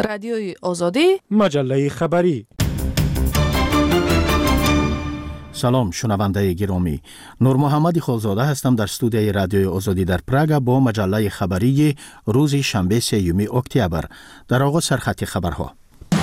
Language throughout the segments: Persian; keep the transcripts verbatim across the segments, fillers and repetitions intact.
رادیوی آزادی، مجله خبری. سلام شنونده گرامی، نور محمد خالزاده هستم در استودیوی رادیوی آزادی در پراگ با مجله خبری روز شنبه سوم اکتبر. در آغاز سرخط خبرها.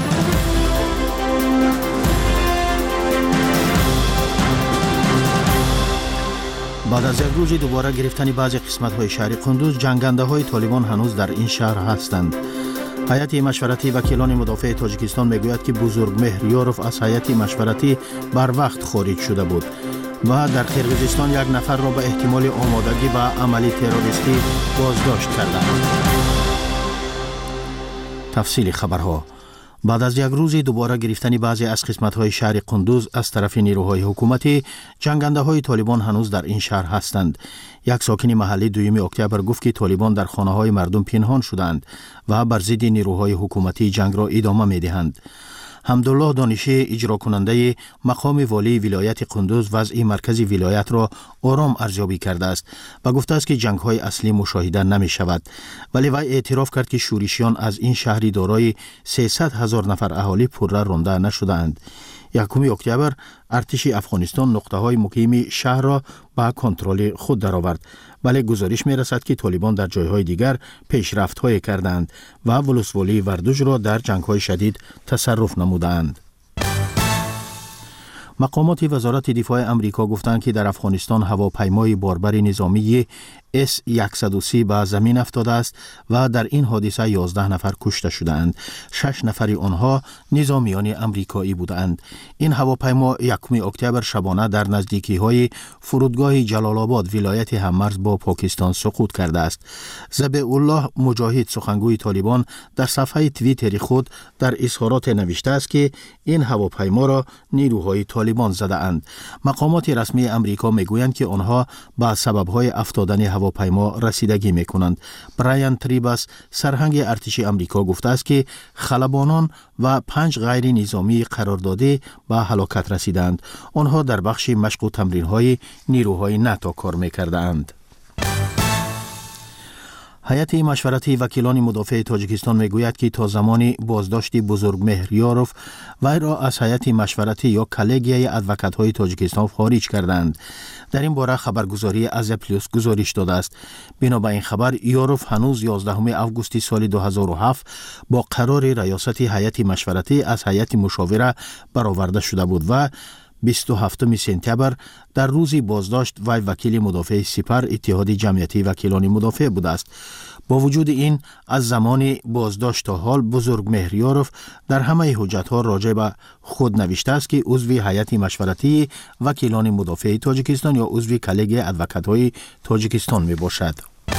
بعد از یک روز دوباره گرفتن بعضی قسمت‌های شهر قندوز، جنگنده‌های طالبان هنوز در این شهر هستند. هیئت مشورتی وکیلان مدافع تاجیکستان میگوید که بزرگمهر یاروف از هیئت مشورتی بر وقت خارج شده بود و در قرقیزستان یک نفر را به احتمال آمادگی به عملی تروریستی بازداشت کردند. تفصیل خبرها. بعد از یک روز دوباره گرفتن بعضی از قسمت‌های شهر قندوز از طرف نیروهای حکومتی، جنگنده‌های طالبان هنوز در این شهر هستند. یک ساکن محلی دوم اکتبر گفت که طالبان در خانه‌های مردم پنهان شدند و بر ضد نیروهای حکومتی جنگ را ادامه می‌دهند. حمدالله دانشی، اجرا کننده مقام والی ولایت قندوز، وضع مرکزی ولایت را آرام ارزیابی کرده است و گفته است که جنگ‌های اصلی مشاهده نمی‌شود، ولی وی اعتراف کرد که شورشیان از این شهری دارای سیصد هزار نفر اهالی پرره رانده نشده‌اند. یکم اکتبر ارتش افغانستان نقطه‌های مقیم شهر را به کنترل خود درآورد، ولی گزارش می‌رسد که طالبان در جای‌های دیگر پیشرفت‌های کردند و ولسوالی وردوج را در جنگ‌های شدید تصرف نمودند. مقامات وزارت دفاع امریکا گفتند که در افغانستان هواپیمای باربر نظامی اس صد و سی به زمین افتاده است و در این حادثه یازده نفر کشته شدند. شش نفر آنها نظامیان امریکایی بودند. این هواپیما یکم اکتبر شبانه در نزدیکی های فرودگاه جلال آباد ولایت هممرز با پاکستان سقوط کرده است. ذبیح الله مجاهد، سخنگوی طالبان، در صفحه توییتر خود در اظهارات نوشته است که این هواپیما را نیروهای طالبان زده اند. مقامات رسمی امریکا میگویند که آنها به سبب‌های افتادن هواپیما رسیدگی میکنند. برایان تریباس، سرهنگ ارتش امریکا، گفته است که خلبانان و پنج غیر نظامی قراردادی به هلاکت رسیدند. آنها در بخش مشق و تمرین‌های نیروهای ناتو کار میکردند. هیئت مشورتی وکیلان مدافع تاجیکستان میگوید که تا زمان بازداشت بزرگمهر یاروف وی را از هیئت مشورتی یا کلگیای ادوکات‌های تاجیکستان خارج کردند. در این باره خبرگزاری از پلیس گزارش داده است. بنا به این خبر، یاروف هنوز یازدهم آگوست سال دو هزار و هفت با قرار ریاست هیئت مشورتی از هیئت مشاوره برآورده شده بود و بیست و هفتم سپتامبر در روزی بازداشت وی وکیل مدافع سپر اتحاد جمعیتی وکیلان مدافع بوده است. با وجود این، از زمان بازداشت تا حال بزرگمهر یاروف در همه حجت‌ها راجع به خود نوشته است که عضو هیئت مشورتی وکیلان مدافع تاجیکستان یا عضو کلگی ادوکات‌های تاجیکستان می باشد.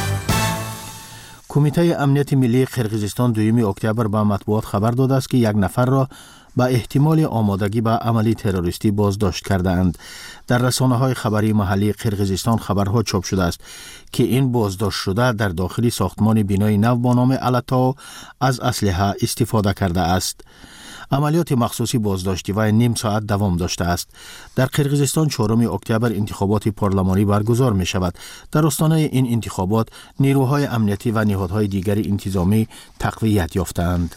کمیته امنیت ملی قرقیزستان دوم اکتبر به مطبوعات خبر داده است که یک نفر را با احتمال آمادگی به عملی تروریستی بازداشت کردند. در رسانه‌های خبری محلی قرقیزستان خبرها چاپ شده است که این بازداشت شده در داخل ساختمان بنای نو با نام الاتاو از اسلحه استفاده کرده است. عملیات مخصوصی بازداشتی و نیم ساعت دوام داشته است. در قرقیزستان چهارم اکتبر انتخابات پارلمانی برگزار می شود. در آستانه این انتخابات نیروهای امنیتی و نهادهای دیگر انتظامی تقویت یافتند.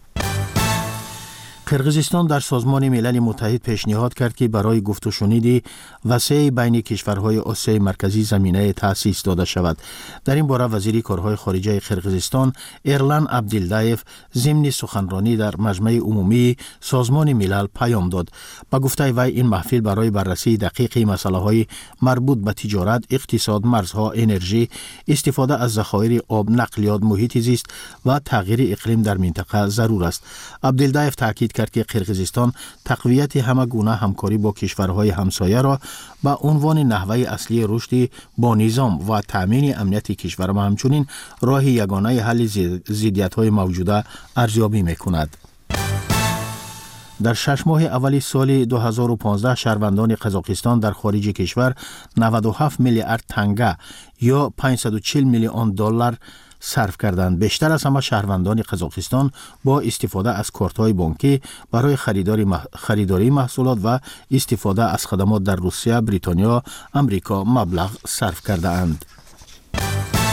قرقیزستان در سازمان ملل متحد پیشنهاد کرد که برای گفت و شنید وسیع بین کشورهای آسیای مرکزی زمینه تأسیس داده شود. در این باره وزیر کارهای خارجه قرقیزستان ایرلان عبدالدایف ضمن سخنرانی در مجمع عمومی سازمان ملل پیام داد. با گفته وی این محفل برای بررسی دقیق مسائل مربوط به تجارت، اقتصاد، مرزها، انرژی، استفاده از ذخایر آب، نقلیات، محیط زیست و تغییر اقلیم در منطقه ضرور است. عبدالدایف تاکید کرد که قرقیزستان تقویت همه گونه همکاری با کشورهای همسایه را به عنوان نحوه اصلی رشد با نظام و تامین امنیت کشور و همچنین راه یگانه حل ضدیت‌های موجوده ارزیابی می‌کند. در شش ماه اولی سال دو هزار و پانزده شهروندان قزاقستان در خارج کشور نود و هفت میلیارد تنگه یا پانصد و چهل میلیون دلار صرف کردند. بیشتر از همه شهروندان قزاقستان با استفاده از کارت‌های بانکی برای خریداری مح... خریداری محصولات و استفاده از خدمات در روسیه، بریتانیا، امریکا مبلغ صرف کرده اند.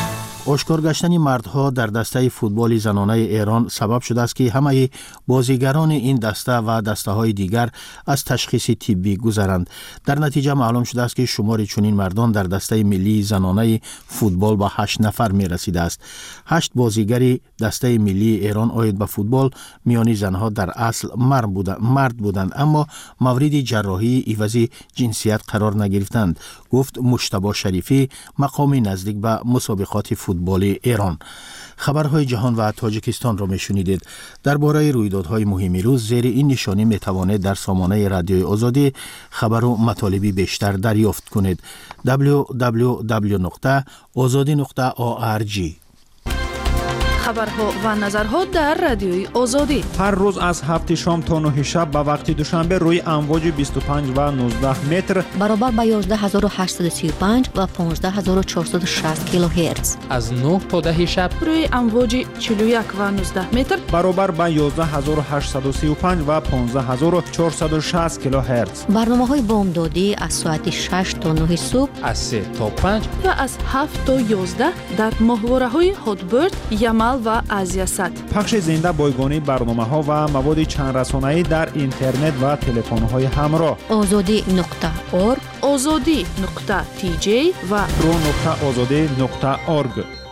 آشکار گشتن مردها در دسته فوتبال زنانه ایران سبب شده است که همه بازیگران این دسته و دسته های دیگر از تشخیص طبی گذرند. در نتیجه معلوم شده است که شمار چنین مردان در دسته ملی زنانه فوتبال با هشت نفر می رسیده است. هشت بازیگری دسته ملی ایران آید به فوتبال میانی زنها در اصل مرد بودند, مرد بودند اما مورد جراحی عوضی جنسیت قرار نگرفتند، گفت مجتبی شریفی، مقامی نزدیک به مسابقات فوتبال ایران. خبرهای جهان و تاجیکستان را میشنیدید. درباره رویدادهای مهم روز زیر این نشانی میتوانید در سامانه رادیوی آزادی خبر و مطالبی بیشتر دریافت کنید. دبلیو دبلیو دبلیو نقطه آزادی نقطه او آر جی. خبرها و نظرها در رادیوی آزادی هر روز از هفت شام تا نه شب به وقت دوشنبه روی امواج بیست و پنج و نوزده متر برابر با یازده هزار و هشتصد و سی و پنج و پانزده هزار و چهارصد و شصت کیلوهرتز از نه تا ده شب روی امواج چهل و یک و نوزده متر برابر با یازده هزار و هشتصد و سی و پنج و پانزده هزار و چهارصد و شصت کیلوهرتز. برنامه‌های بامدادی از ساعت شش تا نه صبح، از سه تا پنج و از هفت تا یازده در ماهواره‌های هاتبرد، یمل و آزیاسات. پخش زنده بایگانی برنامه‌ها و مواد چند رسانه‌ای در اینترنت و تلفن‌های همراه. آزادی نقطه اورگ، آزادی نقطه تی جی و رو نقطه آزادی نقطه اورگ.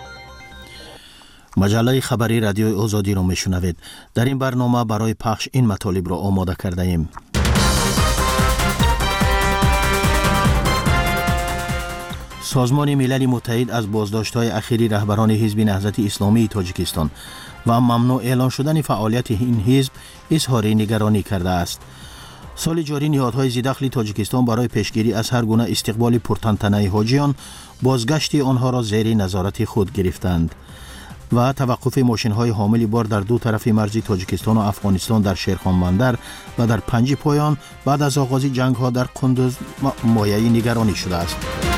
مجله خبری رادیوی آزادی را میشنوید. در این برنامه برای پخش این مطالب را آماده کرده ایم. سازمان ملل متحد از بازداشت‌های اخیری رهبران حزب نهضت اسلامی تاجیکستان و ممنوع اعلان شدن فعالیت این حزب اظهار نگرانی کرده است. سال جاری نهادهای ذی‌دخل تاجیکستان برای پیشگیری از هر گونه استقبال پرتنطنه حاجیان بازگشت آنها را زیر نظارت خود گرفتند و توقف ماشین‌های حامل بار در دو طرف مرز تاجیکستان و افغانستان در شیرخان بندر و در پنج پایان بعد از آغاز جنگ‌ها در قندوز مایه نگرانی شده است.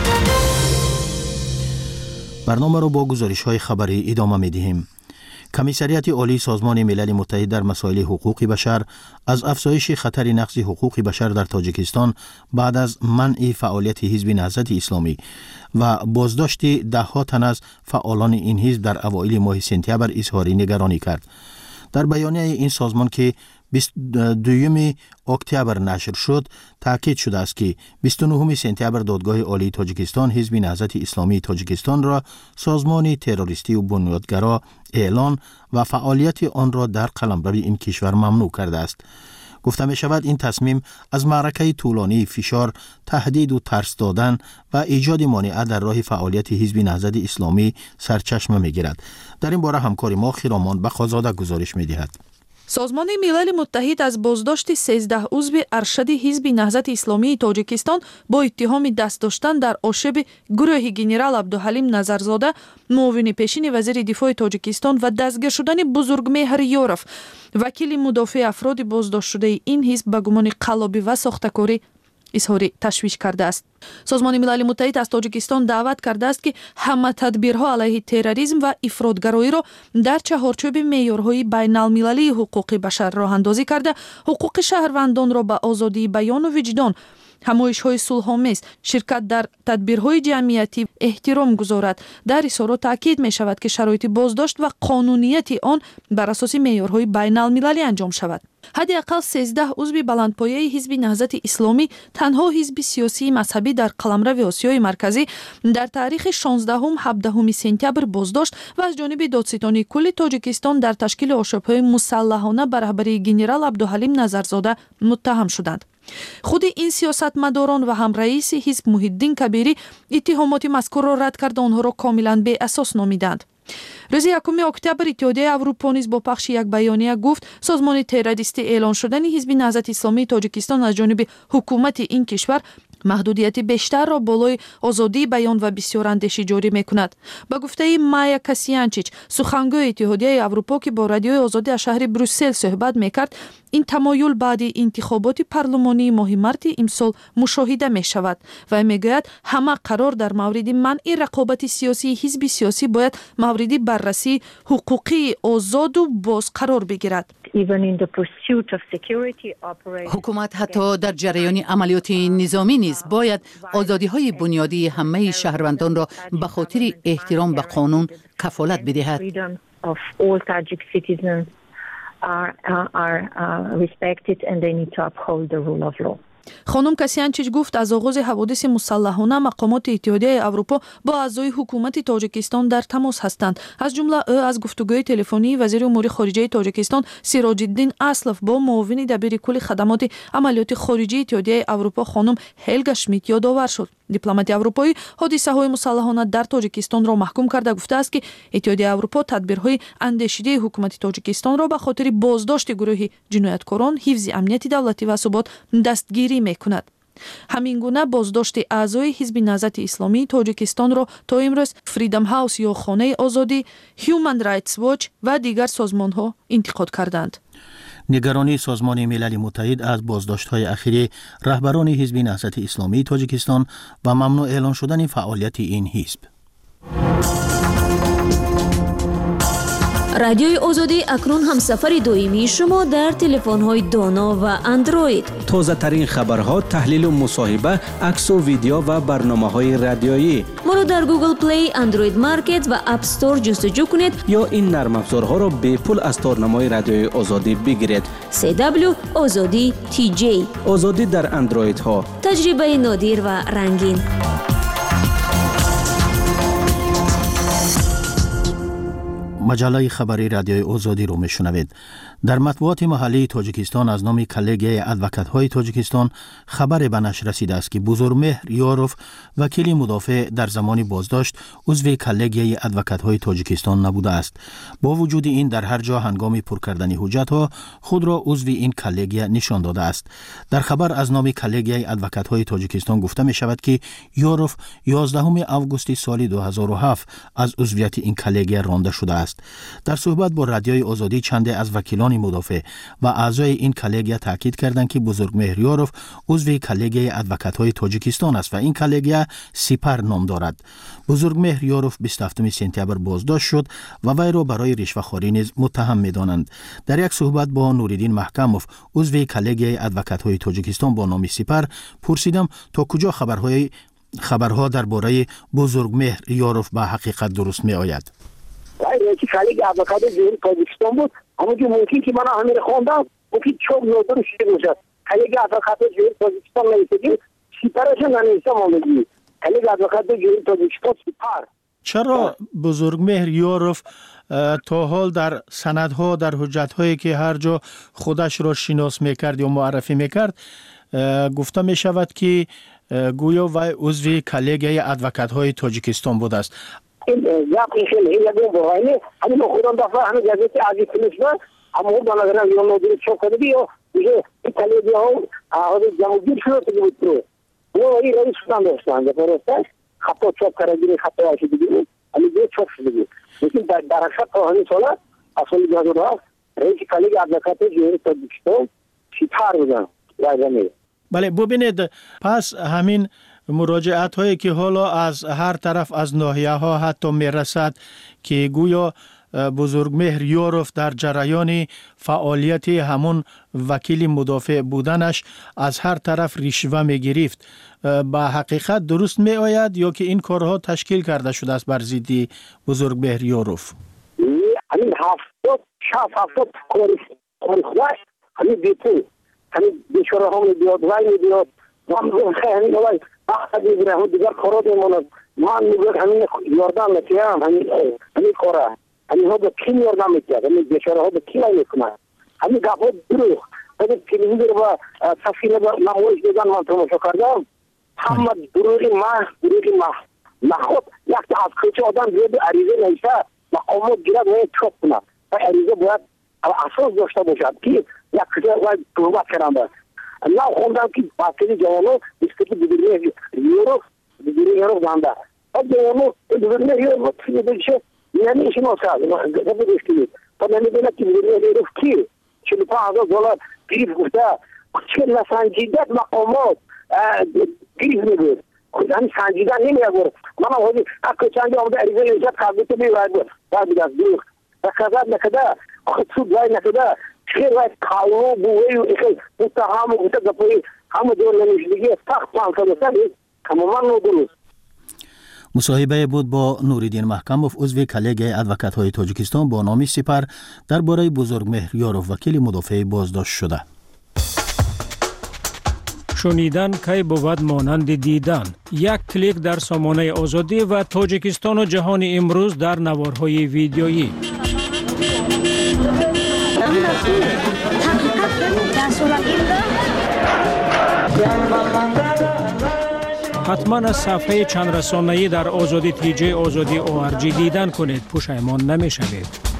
برنامه را با گزارش‌های خبری ادامه می‌دهیم. کمیسریت عالی سازمان ملل متحد در مسائل حقوق بشر از افزایش خطر نقض حقوق بشر در تاجیکستان بعد از منع فعالیت حزب نهضت اسلامی و بازداشت ده‌ها تن از فعالان این حزب در اوایل ماه سپتامبر اظهار نگرانی کرد. در بیانیه این سازمان که بیست و دوم اکتبر نشر شد تاکید شده است که بیست و نهم سپتامبر دادگاه عالی تاجیکستان حزب نهضت اسلامی تاجیکستان را سازمان تروریستی و بنیادگرا اعلان و فعالیت آن را در قلمرو این کشور ممنوع کرده است. گفته می شود این تصمیم از معرکه طولانی فشار، تهدید و ترس دادن و ایجاد مانع در راه فعالیت حزب نهضت اسلامی سرچشمه می گیرد. در این باره همکار ما خیرامان بخازاده گزارش می دهد. سازمان ملل متحد از بازداشت سیزده عضو ارشد حزب نهضت اسلامی تاجیکستان با اتهام دست داشتن در آشوب گروه گنرال عبدالحلیم نظرزاده، معاون پیشین وزیر دفاع تاجیکستان و دستگیر شدن بزرگمهر یورف، وکیل مدافع افراد بازداشت شده این حزب به گمان قلابی و ساختکاری اظهار تشویش کرده است. سازمان ملل متحد از تاجیکستان دعوت کرده است که همه تدبیرها علیه تروریسم و افراطگرایی را در چهارچوب معیارهای بین المللی حقوق بشر راه اندازی کرده، حقوق شهروندان را به آزادی بیان و وجدان، همایش‌های صلح‌آمیز، شرکت در تدبیرهای جمعیتی احترام گذارد. در اظهارات تاکید می شود که شرایط بازداشت و قانونیت آن بر اساس معیارهای بین المللی انجام شود. حداقل سیزده عضو بلندپایه حزب نهضت اسلامی، تنها حزب سیاسی مذهبی در قلمرو آسیای مرکزی، در تاریخ شانزدهم هفدهم سپتامبر بازداشت و از جانب دادستانی کل تاجیکستان در تشکیل آشوب‌های مسلحانه به رهبری گنرال عبدالحلیم نظرزاده متهم شدند. خود این سیاستمداران و هم رئیس حزب محی‌الدین کبیری اتهامات مذکور را رد کرده آنها را کاملا بی اساس نامیدند. روز یکم اکتبر اتحادیه اروپا نیز با پخش یک بیانیه گفت سازمان تروریستی اعلان شدن حزب نهضت اسلامی تاجیکستان از جانب حکومت این کشور محدودیت بیشتر را بالای آزادی بیان و بسیار اندیشه جاری میکند. با گفته مایا کاسیانچیچ، سخنگوی اتحادیه اروپا که با رادیوی آزادی از شهر بروسل صحبت میکرد، این تمایل بعد انتخابات پارلمانی ماه مارت امسال مشاهده می شود و میگوید همه قرار در مورد منع رقابت سیاسی حزب سیاسی باید مورد بررسی حقوقی آزاد و باز قرار بگیرد. حکومت حتی در جریان عملیات نظامی نیز باید آزادی‌های بنیادی همه شهروندان را به خاطر احترام به قانون کفالت بدهد. خانم کسیانچیچ گفت از آغاز حوادث مسلحانه مقامات اتحادیه اروپا با اعضای حکومت تاجیکستان در تماس هستند. از جمله او از گفتگوی تلفنی وزیر امور خارجه تاجیکستان سیراج الدین اسلف با معاون دبیر کل خدمات عملیات خارجی اتحادیه اروپا خانم هلگا شمیت یادآور شد. دیپلمات اروپایی حادثه‌های مسلحانه در تاجیکستان را محکوم کرده گفته است که اتحادیه اروپا تدبیرهای اندیشیده حکومت تاجیکستان را به خاطر بازداشت گروه جنایتکاران، حفظ امنیت دولتی و ثبات دستگیری می‌کند. همین گونه بازداشت اعضای حزب نهضت اسلامی تاجیکستان را تا امروز فریدم هاوس یا خانه آزادی، هیومن رایتس واچ و دیگر سازمان‌ها انتقاد کردند. نگرانی سازمان ملل متحد از بازداشت‌های اخیر رهبران حزب نهضت اسلامی تاجیکستان و ممنوع اعلان شدن فعالیت این حزب. رادیوی آزادی اکنون همسفر دائمی شما در تلفن‌های دانا و اندروید. تازه ترین خبرها، تحلیل و مصاحبه، عکس و ویدیو و برنامه‌های رادیویی. ما را در گوگل پلی، اندروید مارکت و اپ استور جستجو کنید یا این نرم افزارها را به پول از تارنمای رادیوی آزادی بگیرید. سی دبلیو آزادی تی جی. آزادی در اندروید ها. تجربه نادر و رنگین. مجله خبری رادیوی آزادی رو میشنوید. در مطبوعات محلی تاجیکستان از نام کلگی ادوکات‌های تاجیکستان خبر به نشر رسیده است که بزرگمهر یاروف وکیل مدافع در زمان بازداشت عضو کلگی ادوکات‌های تاجیکستان نبوده است. با وجود این در هر جا هنگام پر کردن حجت‌ها خود را عضو این کلگی نشان داده است. در خبر از نام کلگی ادوکات‌های تاجیکستان گفته می شود که یاروف یازدهم آگوست سال دو هزار و هفت از عضویت این کلگی رانده شده است. در صحبت با رادیوی آزادی چند از وکیلان مدافع و اعضای این کلگی تاکید کردند که بزرگمهر یاروف عضو کلگی ادوکات‌های تاجیکستان است و این کلگی سپر نام دارد. بزرگمهر یاروف بیست و هفتم سپتامبر بازداشت شد و وی را برای رشوه‌خواری نیز متهم می‌دانند. در یک صحبت با نوریدین محکموف عضو کلگی ادوکات‌های تاجیکستان با نام سپر پرسیدم تا کجا خبرهای خبرها درباره بزرگمهر یاروف به حقیقت درست می‌آید. اینکه کلیگ ادوکات جمهوری تاجیکستان بود، اما که ممکن که من همین خواندم ممکن چوب نوتر شده باشد. کلیگ ادوکات جمهوری تاجیکستان نویسید سپرش ننویسه مامدی. کلیگ ادوکات جمهوری تاجیکستان سپر. چرا بزرگمهر یاروف تا حال در سندها در حجت‌هایی که هر جا خودش را شناس می‌کرد یا معرفی می‌کرد گفته می‌شود که گویا وی عضو کلیگ ادوکات‌های تاجیکستان بوده است؟ این یا خیلی یادم باید همین خودم دفعه همین جزیره عزیز کنشم اما بالا گرم یه مدیر چوکاده بیو میگه ایتالیا ها آوازه جمعی شده بود رو و این رئیس سودان داشتن در پروسه خطا چوب کردی خطا آشی دیگه اما دو چوب شده بود لیکن در درخشت تا همین سالا اصلی جزیره ها رئیس کلیگ ادوکات جمهوری تاجیکستان سپر بودن یادمه. بله ببینید پس همین مراجعت هایی که حالا از هر طرف از ناحیه ها حتی میرسد که گویا بزرگمهر یاروف در جریان فعالیت همون وکیل مدافع بودنش از هر طرف رشوه میگرفت، به حقیقت درست می آید یا که این کارها تشکیل کرده شده است بر ضد بزرگمهر یاروف؟ همین هفتاد شاف هفتاد کاری خواهد همین بیپول همین بیچاره ها میبیاد وای میبیاد من خیلی نوای وقت دیگه هم دیگر کارات میموند من میگم همین یاردان نکردم همین همین کارا همین ها به کی یاردان میکرد همین بیچاره ها به کی میکنند همین گپا دروغ بعد تلویزیون رو سفینه با نمایش دیدن من تماشا کردم همه دروغی ما دروغی ما نخود یک تا از کچه آدم بیاد عریضه نیسته و قومت گیرد و چوب کنه و عریضه باید اساس داشته باشد که یک کچه باید صحبت کردن نه خوندم که باقی جوانو اسکتی بگیری یورو بگیری یورو دانده اب جوانو بگیری یورو چی بشه یعنی شما ساز ما گفتم اسکتی تو نمیدونی که بگیری یورو کی چلو پنج دلار گیر گفته چه لسانجیدت مقامات گیر میگه خودم سانجیدت نمیگه من هودی اگه چند جا آمده عریضه نجات کابیت میواد بعد از دور و کذا نکدا خود سود وای نکدا چه وقت کالو بوی اخی متهم و تدپوی همه دور نمیشدگی سخت پانسال سری تماما نودروز. مصاحبه بود با نوریدین محکموف عضو کلیگ ادوکات های تاجیکستان با نام سپر درباره بزرگمهر یاروف وکیل مدافع بازداشت شده. شنیدن کی بود مانند دیدن. یک کلیک در سامانه آزادی و تاجیکستان و جهان امروز در نوارهای ویدیویی. حتما از صفحه چند رسانه‌ای در آزادی تیجه آزادی او آر جی دیدن کنید، پشیمان نمی‌شوید.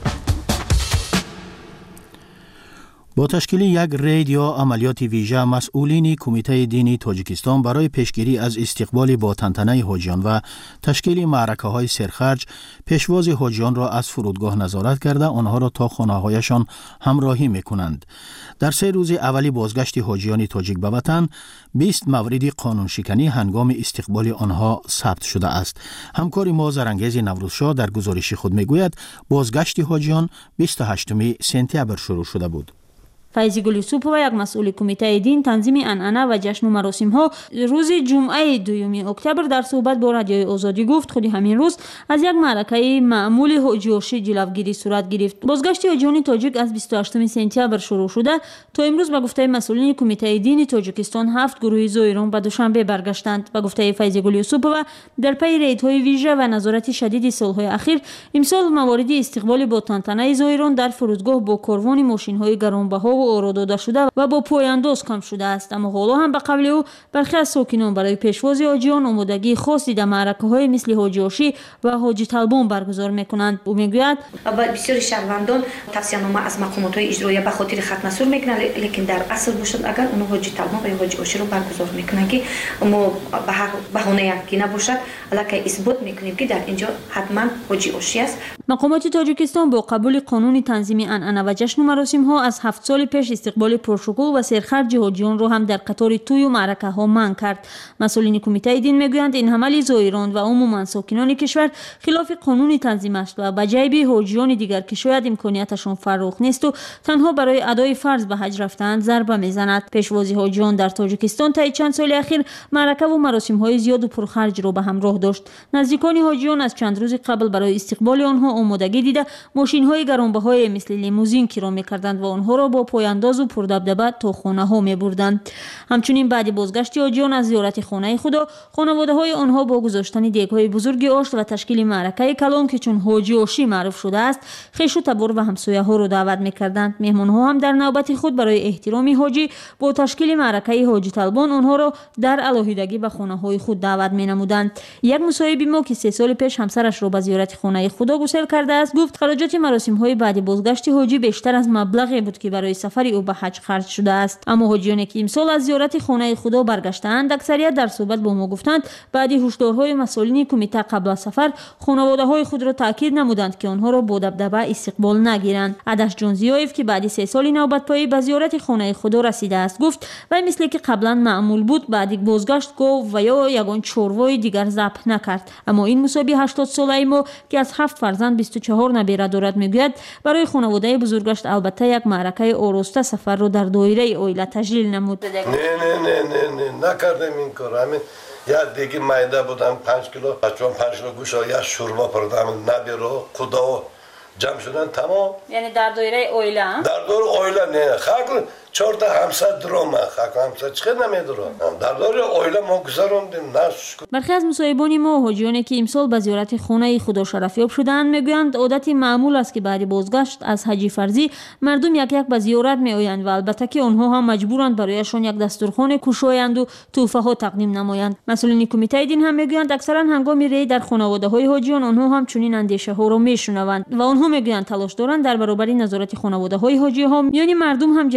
با تشکیل یک رید یا عملیات ویژه مسئولین کمیته دینی تاجیکستان برای پیشگیری از استقبال با تنتنه حاجیان و تشکیل معرکه‌های سرخرج پیشواز حاجیان را از فرودگاه نظارت کرده آنها را تا خانه‌هایشان همراهی می‌کنند. در سه روز اولی بازگشت حاجیان تاجیک به وطن بیست مورد قانون شکنی هنگام استقبال آنها ثبت شده است. همکار ما زرانگیز نوروزشاه در گزارش خود میگوید بازگشت حاجیان بیست و هشتم سپتامبر شروع شده بود. فایزی گل یوسوپова یک مسئول کمیته دین تنظیم عنعنه و جشن و مراسم ها روز جمعه دوم اکتبر در صحبت با رادیوی آزادی گفت خود همین روز از یک معرکه معمول حاجی‌هاشی جلوگیری صورت گرفت. بازگشت حاجیان تاجیک از بیست و هشتم سپتامبر شروع شده تا امروز به گفته مسئولین کمیته دینی تاجیکستان هفت گروه زایران به دوشنبه برگشتند. به گفته فایزی گل یوسوپова در پی ریدهای ویژه و نظارت شدید سالهای اخیر امسال موارد استقبال با تنتنه زایران در فرودگاه با کاروان ماشین‌های گرانبها آورده داده شده و با پایانداز کم شده است. اما حالا هم به قبل او برخی از ساکنان برای پیشواز حاجیان آمادگی خاصی در معرکه‌های مثل حاجی آشی و حاجی طلبان برگزار می‌کنند. او میگوید بسیاری شهروندان توصیه‌نامه از مقامات‌های اجرایی به خاطر ختم سور میکنند، لیکن در اصل باشد اگر اون حاجی طلبان و حاجی آشی رو برگزار میکنند که ما به هر بهانه یکی نباشد البته اثبات میکنیم که در اینجا حتما حاجی آشی است. مقامات تاجیکستان با قبول قانون تنظیم عنعنه و جشن و مراسم ها از هفت سال پیش استقبال پرشکوه و سرخرج حاجیان رو هم در قطار توی و معرکه ها منع کرد. مسئولین کمیته دین میگویند این حمل زایران و عموما ساکنان کشور خلاف قانون تنظیم است و به جیب حاجیان دیگر که شاید امکانیتشان فراخ نیست و تنها برای ادای فرض به حج رفتند ضربه میزند. پیشوازی حاجیان در تاجیکستان طی چند سال اخیر معرکه و مراسم های زیاد و پرخرج رو به همراه داشت. نزدیکان حاجیان از چند روز قبل برای استقبال آنها آمادگی دیده ماشین های گرانبهای مثل لیموزین کرایه می‌کردند و آنها را با پایانداز و پردبدبه تا خانه ها می‌بردند. همچنین بعد بازگشت حاجیان از زیارت خانه خدا، خانواده های آنها با گذاشتن دیگ‌های بزرگ آشت و تشکیل معرکه کلان که چون حاجی آشی معروف شده است، خویش و تبار و همسایه ها را دعوت می‌کردند. مهمان ها هم در نوبت خود برای احترام حاجی با تشکیل معرکه حاجی طلبان آنها را در علاهیدگی به خانه های خود دعوت می‌نمودند. یک مصاحب ما که سه سال پیش همسرش را به زیارت خانه خدا گسیل کرده است گفت خراجات مراسم های بعد بازگشت حاجی بیشتر از مبلغی بود که برای سفر او به حج خرج شده است. اما حاجیانی که امسال از زیارت خانه خدا برگشتند اکثریت در صحبت با ما گفتند بعد هشدارهای مسئولین کمیته قبل از سفر خانواده های خود را تاکید نمودند که آنها را با دبدبه استقبال نگیرند. عدش جونزیایف که بعد سه سال نوبت پایی به زیارت خانه خدا رسیده است گفت و مثل که قبلا معمول بود بعد بازگشت گفت و یا یگان چوروای دیگر ذبح نکرد. اما این مصابی هشتاد ساله ما که از هفت فرزند بیست و چهار نبیره دارد میگوید برای خانواده بزرگش البته یک معرکه آراسته سفر رو در دایره اویله تجلیل نمود. نه نه نه نه نه نکردم این کار. همین یا دیگه مایده بودم پنج کیلو بچه‌ام پنج کیلو گوشت یا شوربا پردم نبیرو خدا جمع شدن تمام. یعنی در دایره اویله؟ در دایره اویله نه خاک چهار تا همسد درام خاک همسد چه نمیدرم در دایره اویله ما گذروندیم نش. برخی از مصاحبان ما حاجیانی که امسال به زیارت خانه خدا شرفیاب شدند میگویند عادت معمول است که بعد بازگشت از حج فرضی مردم یک یک به زیارت میآیند و البته که آنها هم مجبورند برایشان یک دسترخوان کوشایند و تحفه ها تقدیم نمایند. مسئولین کمیته دین هم میگویند اکثرا هنگام رید در خانواده های حاجیان آنها هم چنین اندیشه ها را میشنوند و آنها میگویند تلاش دارند در برابر نظارت خانواده های حاجی ها یعنی مردم هم جهت بالا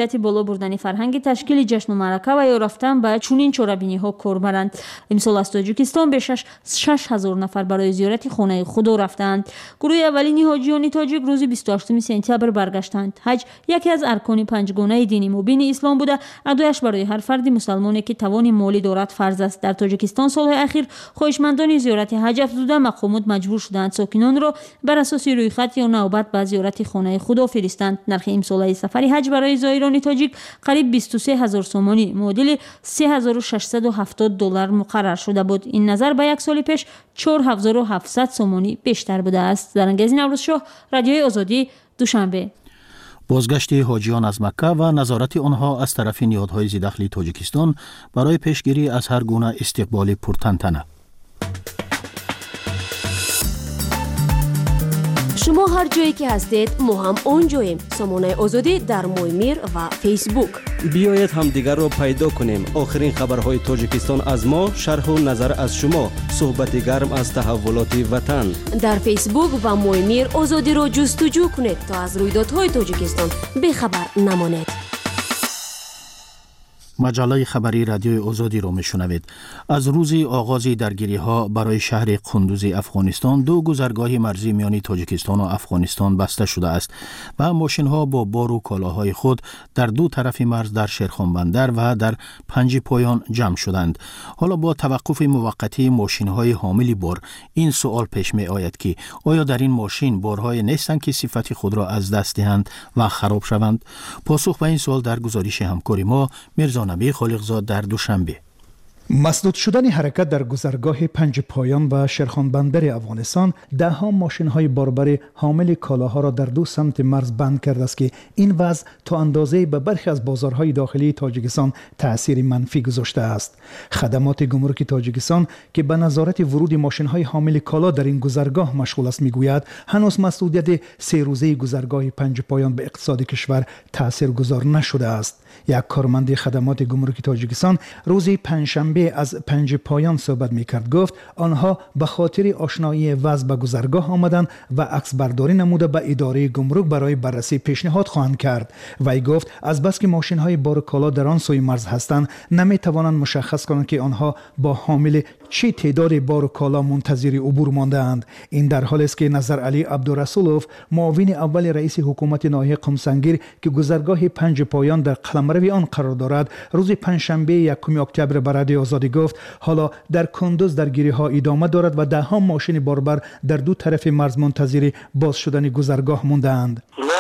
بردن فرهنگ تشکیل جشن و مرکه و یا رفتن به چنین چوربینی ها کار برند. امسال از تاجیکستان به شش هزار نفر برای زیارت خانه خدا رفتند. گروه اولین حاجیان تاجیک روز بیست و هشتم سپتامبر برگشتند. حج یکی از ارکان پنجگانه دین مبین اسلام بوده، ادایش برای هر فرد مسلمانی که توان مالی دارد فرض است. در تاجیکستان سالهای اخیر خواهشمندان زیارت حج افزوده مقامات مجبور شدند ساکنان را بر اساس رویخط یا نوبت به زیارت خانه خدا فرستند. نرخ امساله سفر حج برای زائران تاجیک قریب بیست و سه هزار سومانی معادل سه هزار و ششصد و هفتاد دلار مقرر شده بود. این نظر به یک سال پیش چهار هزار و هفتصد سومانی بیشتر بوده است. در انگیز نوروز شاه، رادیوی آزادی، دوشنبه. بازگشت حاجیان از مکه و نظارت آنها از طرف نهادهای زیردخلی تاجیکستان برای پیشگیری از هر گونه استقبال پرتنطنه. شما هر جایی که هستید ما هم اونجاییم. سامانه آزادی در مویمیر و فیسبوک. بیایید هم دیگر را پیدا کنیم. آخرین خبرهای تاجیکستان از ما، شرح و نظر از شما، صحبت گرم از تحولات وطن. در فیسبوک و مویمیر آزادی را جستجو کنید تا از رویدادهای تاجیکستان بخبر نمانید. مجله خبری رادیوی آزادی را میشنوید. از روز آغاز درگیری ها برای شهر قندوز افغانستان دو گذرگاه مرزی میان تاجیکستان و افغانستان بسته شده است و ماشین ها با بار و کالاهای خود در دو طرف مرز در شیرخان بندر و در پنج پایان جمع شدند. حالا با توقف موقتی ماشین های حامل بار این سوال پیش می آید که آیا در این ماشین بارهای نیستند که صفت خود را از دست دهند و خراب شوند؟ پاسخ به این سوال در گزارش همکاری ما میرزا نبی خالقزاد در دوشنبه. مسدود شدن حرکت در گذرگاه پنج پایان و شیرخان بندر افغانستان ده ها ماشین های باربر حامل کالاها را در دو سمت مرز بند کرده است که این وضع تا اندازه به برخی از بازارهای داخلی تاجیکستان تأثیر منفی گذاشته است. خدمات گمرک تاجیکستان که به نظارت ورود ماشین های حامل کالا در این گذرگاه مشغول است میگوید هنوز مسدودیت سه روزه گذرگاه پنج پایان به اقتصاد کشور تاثیرگذار نشده است. یک کارمند خدمات گمرک تاجیکستان روز پنجشنبه از پنج پایان صحبت میکرد. گفت آنها به خاطر آشنایی وضع به گذرگاه آمدند و عکس برداری نموده به اداره گمرک برای بررسی پیشنهاد خواهند کرد. وی گفت از بس که ماشین های بار کالا در آن سوی مرز هستند نمی توانند مشخص کنند که آنها با حامل چه تعداد بار کالا منتظر عبور مانده اند. این در حالی است که نظر علی عبدالرسولوف معاون اول رئیس حکومت ناحیه قمسنگیر که گذرگاه پنج پایان در قلمرو آن قرار دارد روز پنجشنبه یکم اکتبر به رادیو آزادی گفت حالا در کندوز درگیری ها ادامه دارد و ده ها ماشین باربر در دو طرف مرز منتظر باز شدن گذرگاه مانده اند.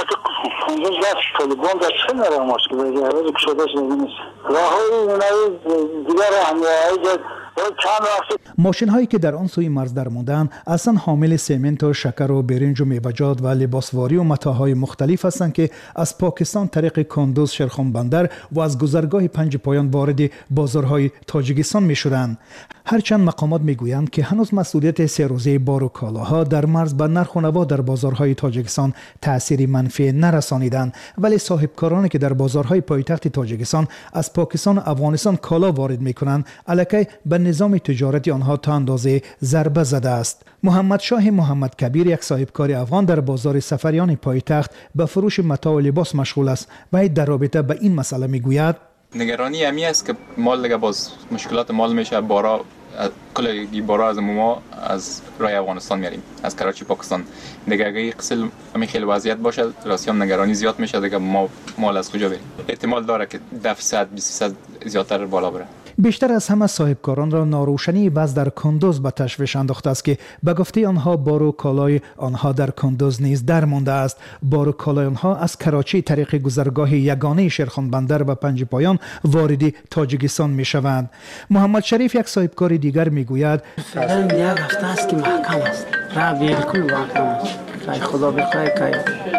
ماشین هایی که در آن سوی مرز در موندند اصلا حامل سمنت و شکر و برنج و میوه‌جات و لباسواری و متاعهای مختلف هستند که از پاکستان طریق کندوز شیرخان بندر و از گذرگاه پنج پایان وارد بازارهای تاجیکستان می شدند. هرچند مقامات میگویند که هنوز مسئولیت سه روزه بار و کالاها در مرز به نرخ و نوا در بازارهای تاجیکستان تأثیر منفی نرسانیدند، ولی صاحبکارانی که در بازارهای پایتخت تاجیکستان از پاکستان و افغانستان کالا وارد میکنند الکی به نظام تجارتی آنها تا اندازه ضربه زده است. محمد شاه محمد کبیر یک صاحبکار افغان در بازار سفریان پایتخت به فروش متاع و لباس مشغول است و در رابطه به این مسئله میگوید نگرانی همی است که مال دیگه باز مشکلات مال میشه. بارا کلی بارا از ما از رای افغانستان میاریم از کراچی پاکستان دیگه. اگه قسم همین خیلی وضعیت باشه راسیام نگرانی زیاد میشه دیگه. ما مال از کجا بریم؟ احتمال داره که ده درصد بیست درصد زیادتر بالا بره. بیشتر از همه صاحبکاران را ناروشنی وضع در کندوز به تشویش انداخته است که به گفته آنها بار و کالای آنها در کندوز نیز در مانده است. بار و کالای آنها از کراچی طریق گذرگاه یگانه شیرخان بندر و پنج پایان وارد تاجیکستان می شوند. محمد شریف یک صاحبکار دیگر می گوید فعلا یک هفته است که محکم است. را بالکل محکم است. خدا بخواه که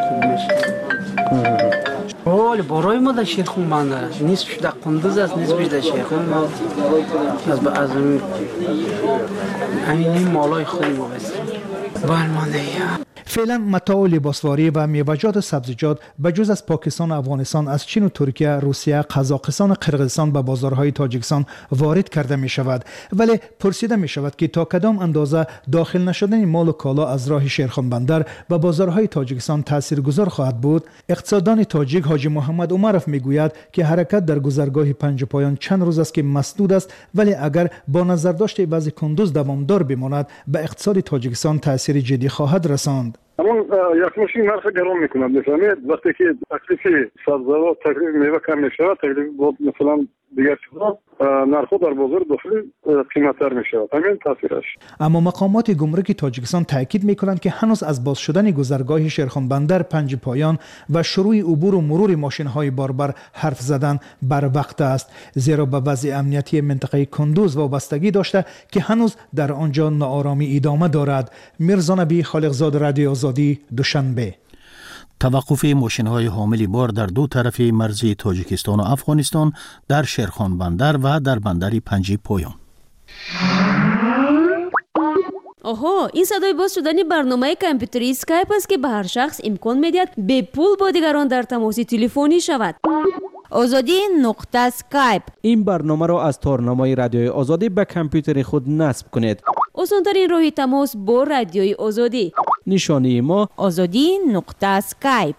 اول برای ما در شیرخان بندر نصفش در قندوز است، نصفش در شیرخان. ما از از همین مالای خود ما بس بالمانده. فعلا متاع و لباسواری و میوه‌جات و سبزیجات بجز از پاکستان و افغانستان از چین و ترکیه، روسیه، قزاقستان و قرقیزستان به بازارهای تاجیکستان وارد کرده می شود، ولی پرسیده می شود که تا کدام اندازه داخل نشدن مال و کالا از راه شیرخان بندر به بازارهای تاجیکستان تاثیرگذار خواهد بود. اقتصاددان تاجیک حاجی محمد عمرов میگوید که حرکت در گذرگاه پنج پایان چند روز است که مسدود است، ولی اگر با نظر داشت وضع کندوز دوامدار بماند به اقتصاد تاجیکستان تاثیر جدی خواهد رساند. همون یک ماشین نرخ گران میکنند. میفهمید وقتی که تکلیف سبزیجات تکلیف میوه کم میشه، تکلیف مثلا دیگر چیزا نرخ در بازار داخلی قیمت‌تر میشه. همین تاثیرش. اما مقامات گمرک تاجیکستان تاکید میکنند که هنوز از باز شدن گذرگاه شیرخان بندر پنج پایان و شروع عبور و مرور ماشین‌های باربر حرف زدن بر وقت است، زیرا به وضع امنیتی منطقه کندوز وابستگی داشته که هنوز در آنجا ناآرامی ادامه دارد. میرزا نبی، خالقزاد، رادیو آزادی، دوشنبه. توقف ماشین‌های حامل بار در دو طرف مرزی تاجیکستان و افغانستان در شیرخان بندر و در بندر پنج پایان. آها، این صدای باز شدن برنامه کامپیوتری اسکایپ است که به هر شخص امکان می‌دهد به پول با دیگران در تماس تلفنی شود. آزادی نقطه اسکایپ. این برنامه را از تارنمای رادیوی آزادی به کامپیوتر خود نصب کنید. آسان‌ترین راه تماس با رادیوی آزادی. نشانی ما آزادی نقطه اسکایپ.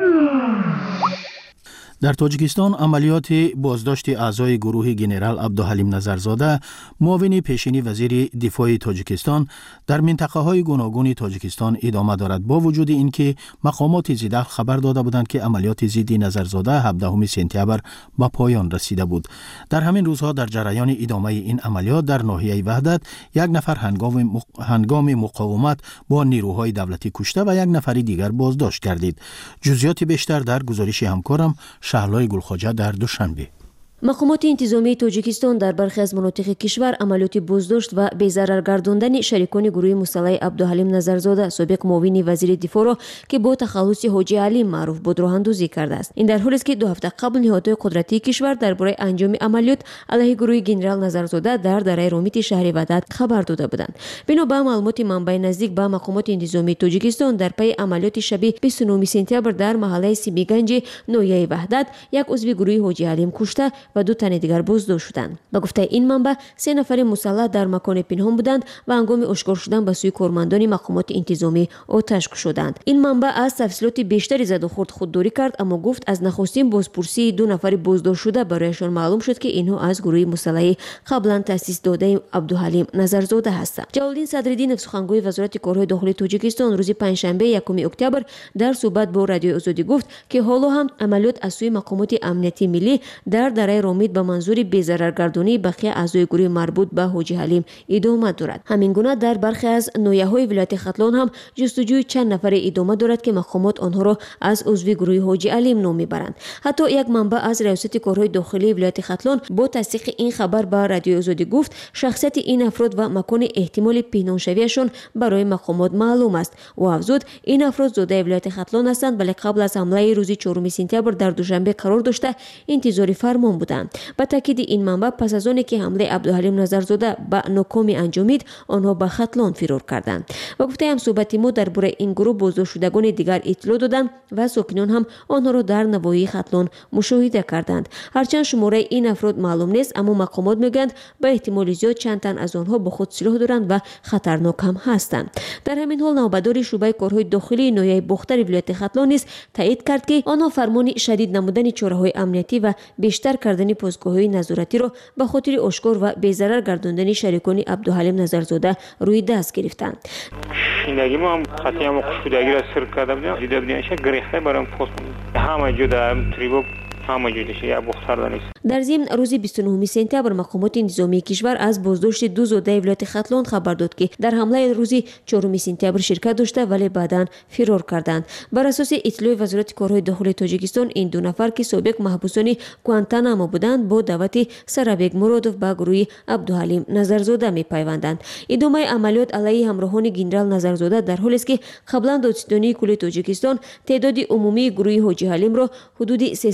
در تاجیکستان عملیات بازداشت اعضای گروه جنرال عبدالحلیم نظرزاده، معاون پیشین وزیر دفاع تاجیکستان، در منطقه های گوناگون تاجیکستان ادامه دارد، با وجود اینکه مقامات ضد خبر داده بودند که عملیات ضد نظرزاده هفدهم سپتامبر به پایان رسیده بود. در همین روزها در جریان ادامه این عملیات در ناحیه وحدت یک نفر هنگام مق... هنگام مقاومت با نیروهای دولتی کشته و یک نفر دیگر بازداشت گردید. جزئیات بیشتر در گزارش همکارم شهلای گلخواجه در دوشنبه. مقامات انتظامی تاجیکستان در برخی از مناطق کشور عملیات بازداشت و بی‌ضرر گرداندن شریکان گروه مسلح عبدالحلیم نظرزاده، سابق معاون وزیر دفاع را که با تخلص حاجی علی معروف بود راه اندازی کرده است. این در حالی است که دو هفته قبل نهادهای قدرتی کشور درباره انجام عملیات علیه گروه جنرال نظرزاده در دره رومیت شهر وحدت خبر داده بودند. بنا به معلومات منبع نزدیک به مقامات انتظامی تاجیکستان، در پی عملیات شب بیست و نهم سپتامبر در محله سیبیگنج ناحیه وحدت یک عضو گروه حاجی علیم کشته و دو تن دیگر بازداشت شدند. با گفته این منبع، سه نفر مسلح در مکان پنهان بودند و هنگام اشکار شدن به سوی کارمندان مقامات انتظامی آتش کشیدند. این منبع از تفصیلات بیشتری زد و خورد خودداری کرد، اما گفت از نخستین بازپرسی دو نفر بازداشت شده برایشان معلوم شد که اینها از گروه مسلح قبلا تأسیس داده عبدالحلیم نظرزاده هستند. جلالدین صدرالدین، سخنگوی وزارت کارهای داخلی تاجیکستان، روز پنجشنبه یکم اکتبر در صحبت با رادیوی آزادی گفت که حالا هم عملیات از سوی مقامات امنیتی ملی در دره رومیت به منظور بی‌ضررگردانی بقیه اعضای گروه مربوط به حاجی حلیم ادامه دارد. همین گونه در برخی از ناحیه‌های ولایت ختلان هم جستجوی چند نفر ادامه دارد که مقامات آنها را از عضو گروه حاجی علیم نام میبرند. حتی یک منبع از ریاست کارهای داخلی ولایت ختلان با تصدیق این خبر به رادیو آزادی گفت شخصیت این افراد و مکان احتمال پنهان شویشان برای مقامات معلوم است و افزود این افراد زاده ولایت ختلان هستند، ولی قبل از حمله روز چهارم سپتامبر در دوشنبه قرار داشته انتظار فرمان بودند. با تاکید این منبع، پس از آنی که حمله عبدالحلیم نظرزاده به ناکامی انجامید، آنها به ختلان فرار کردند. و گفته هم صحبت ما درباره این گروه بازداشت شدگان دیگر اطلاع دادند و ساکنان هم آنها را در نواحی ختلان مشاهده کردند. هرچند شماره این افراد معلوم نیست، اما مقامات میگویند به احتمال زیاد چند تن از آنها با خود سلاح دارند و خطرناک هم هستند. در همین حال نوبدار شعبه کارهای داخلی ناحیه بختر ولایت ختلان نیز تایید کرد که آنها فرمان شدید نمودن چاره‌های امنیتی و بیشتر کردن پاسگاه‌های نظارتی را به خاطر اشکار و بی‌ضرر گرداندن شریکان عبدالحلیم نظرزاده روی دست گرفتند. شیندگی ما هم خطی هم خودگی را سر کرده بودیم، دیده بودیم که گریخته برام پست همه جدا تریبو همه جدش یا بختر نیست. در ضمن روز بیست و نهم سپتامبر مقامات انتظامی کشور از بازداشت دو زاده ولایت ختلان خبر داد که در حمله روز چهارم سپتامبر شرکت داشته ولی بعداً فرار کردند. بر اساس اطلاع وزارت کارهای داخلی تاجیکستان، این دو نفر که سابق محبوسان گوانتانامو بودند با دعوت سرابگ مرادوف به گروه عبدالحلیم نظرزاده میپیوندند. ادامه عملیات علیه همراهان جنرال نظرزاده در حالی است که قبلا دادستانی کل تاجیکستان تعداد عمومی گروه حاجی حلیم را حدود سیصد نفر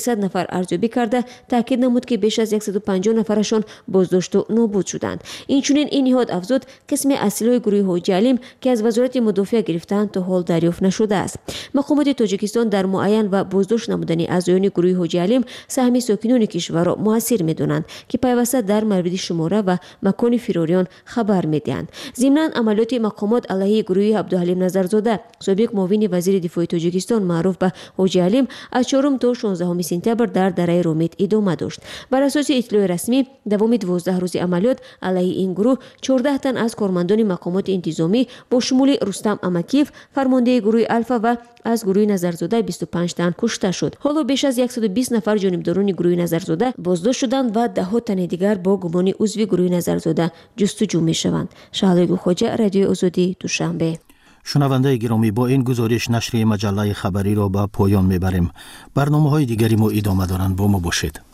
کشور ارزیابی کرده تاکید نمود که بیش از صد و پنجاه نفرشان بازداشت و نابود شدند. اینچنین این نهاد افزود قسم اصلی گروه حاجی علیم که از وزارت مدافع گرفتند تا حال دریافت نشده است. مقامات تاجیکستان در معین و بازداشت نمودن اعضایان گروه حاجی علیم سهم ساکنان کشور را موثر می‌دانند که پیوسته در مورد شماره و مکان فراریان خبر می‌دهند. ضمناً عملیات مقامات علیه گروه عبدالحلیم نظرزاده سابق معاون وزیر دفاع تاجیکستان معروف به حاجی علیم از چهارم تا شانزدهم سپتامبر در دره رومیت ادامه داشت. بر اساس اطلاع رسمی دوام دوازده روز عملیات علیه این گروه چهارده تن از کارمندان مقامات انتظامی با شمول رستم امکیف فرمانده گروه الفا و از گروه نظرزاده بیست و پنج تن کشته شد. حالا بیش از صد و بیست نفر جانبداران گروه نظرزاده بازداشت شدند و ده تن دیگر با گمان عضو گروه نظرزاده جستجو می‌شوند. شهلا خوجه، رادیو آزادی، دوشنبه. شنونده گرامی، با این گزارش نشریه مجله خبری را به پایان میبریم. برنامه‌های دیگری ما ادامه دارند، با ما باشید.